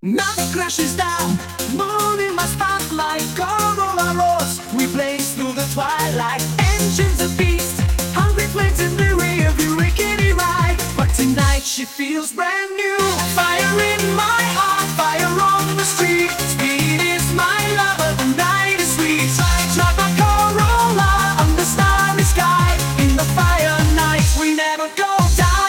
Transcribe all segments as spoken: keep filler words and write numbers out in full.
Night crashes down, moon in my spotlight, Corolla roars, we blaze through the twilight. Engines of beast, hungry flames in the rear view, rickety ride. But tonight she feels brand new. Fire in my heart, fire on the street. Speed is my lover, the night is sweet. Drive my Corolla on the starry sky. In the fire nights we never go die.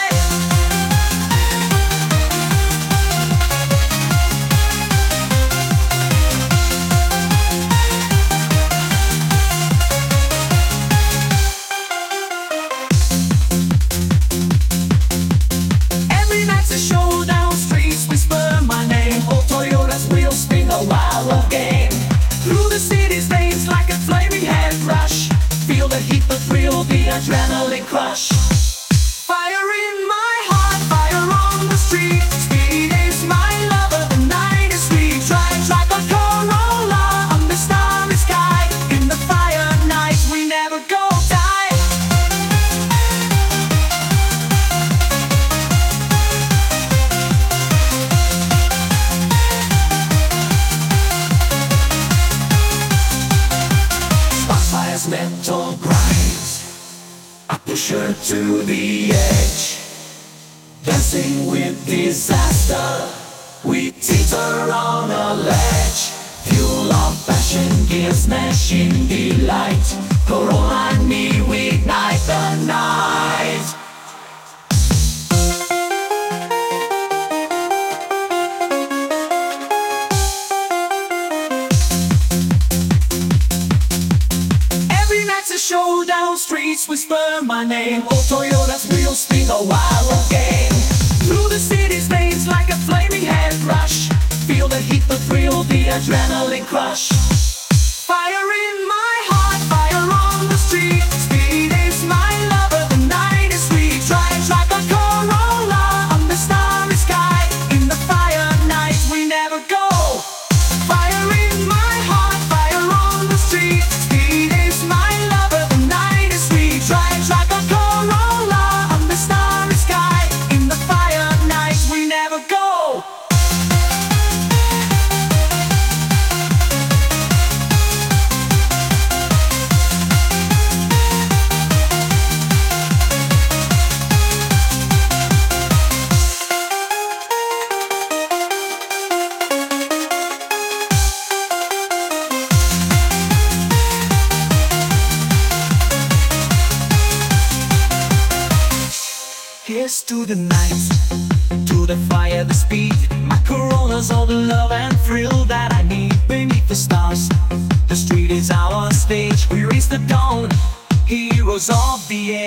Feel the heat, the thrill, the adrenaline crush. Fire in my heart, fire on the street. Speed is my lover, the night is sweet. Drive, drive a Corolla on the starry sky. In the fire nights we never go die. Spotfire's mental grinds, I push her to the edge. Dancing with disaster, we teeter on a ledge. Fuel of passion gives machine delight. Corolla and me, we ignite the night. Showdown streets whisper my name. Oh, Toyota's wheels spin a wild game. Through the city's lanes like a flaming head rush. Feel the heat, the thrill, the adrenaline crush. Fire in my heart, fire on the street. Speed is my lover, the night is sweet. Drive, drive a Corolla on the starry sky. In the fire nights we never go. Fire in my heart, fire on the street. Speed is my here's to the night, to the fire, the speed. My Corolla's all the love and thrill that I need. Beneath the stars, the street is our stage. We raise the dawn, heroes of the air.